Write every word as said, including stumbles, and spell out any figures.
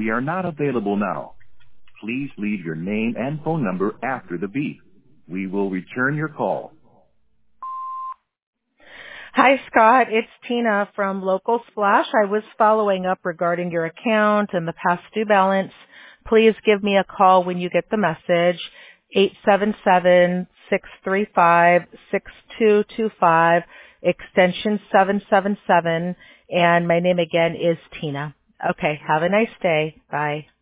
We are not available now. Please leave your name and phone number after the beep. We will return your call. Hi, Scott. It's Tina from Local Splash. I was following up regarding your account and the past due balance. Please give me a call when you get the message, eight seven seven, six three five, six two two five, extension seven seven seven, and my name again is Tina. Okay, have a nice day. Bye.